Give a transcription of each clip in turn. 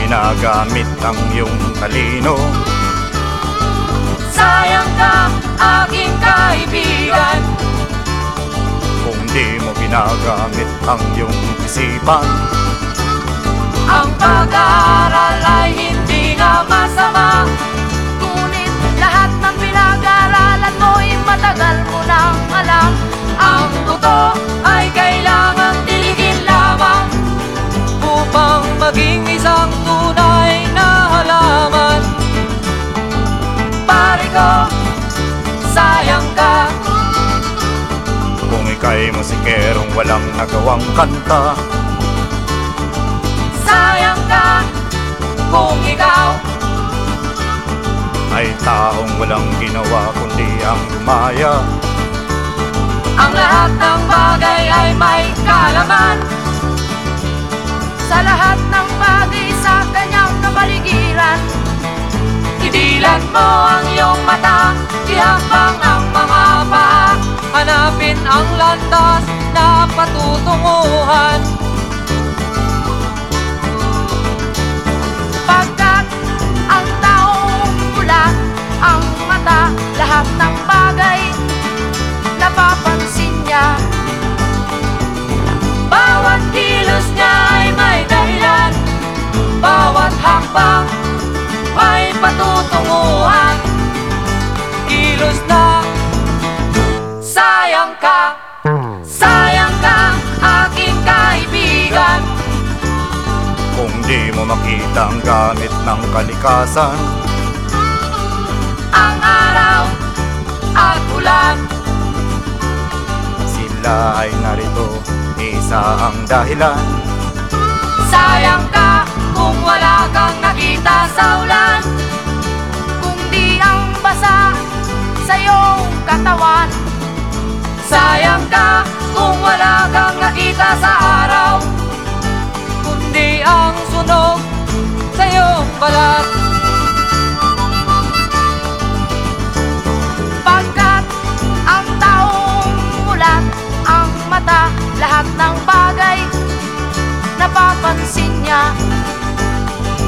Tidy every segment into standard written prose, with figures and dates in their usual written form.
ginagamit ang iyong talino. Sayang ka, aking kaibigan, Kung di mo ginagamit ang iyong isipan. ang pag-aaral ay hindi nga masama, ngunit lahat ng pinag-aaralan mo'y matagal mo nang alam. Ang buto ay kailangang tiligin lamang upang maging isang tunay na halaman. Pare ko, sayang ka, Kung ika'y musikerong walang nagawang kanta. sayang ka, kung ikaw Ay taong walang ginawa kundi ang lumaya. ang lahat ng bagay ay may kalaman. Sa lahat ng bagay sa kanyang kapaligiran, idilat mo ang iyong mata, ihakbang ang mga paa, hanapin ang landas na patutunguhan. Pagkat ang taong mula ang mata, lahat ng bagay napapansin niya. Bawat kilos niya ay may dahilan, bawat hakbang may patutunguhan. Kilos na sayang ka, aking kaibigan. Kung di mo makita ang gamit ng kalikasan. Ang araw at ulan, Sila ay narito, isa ang dahilan. sayang ka kung wala kang nakita sa ulan, kung di ang basa sa iyong katawan. Sayang ka kung wala kang nakita sa araw, kundi ang sunog sa iyong balat. Pagkat ang taong mulat ang mata, lahat ng bagay napapansin niya.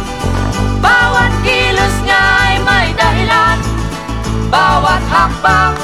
Bawat kilos niya ay may dahilan, bawat hakbang